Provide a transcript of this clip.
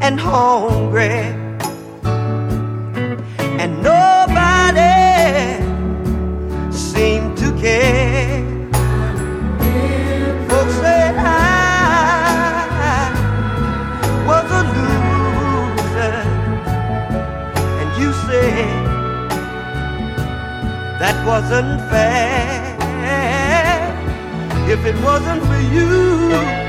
and hungry, and nobody seemed to care. Folks said I was a loser, and you said that wasn't fair. If it wasn't for you,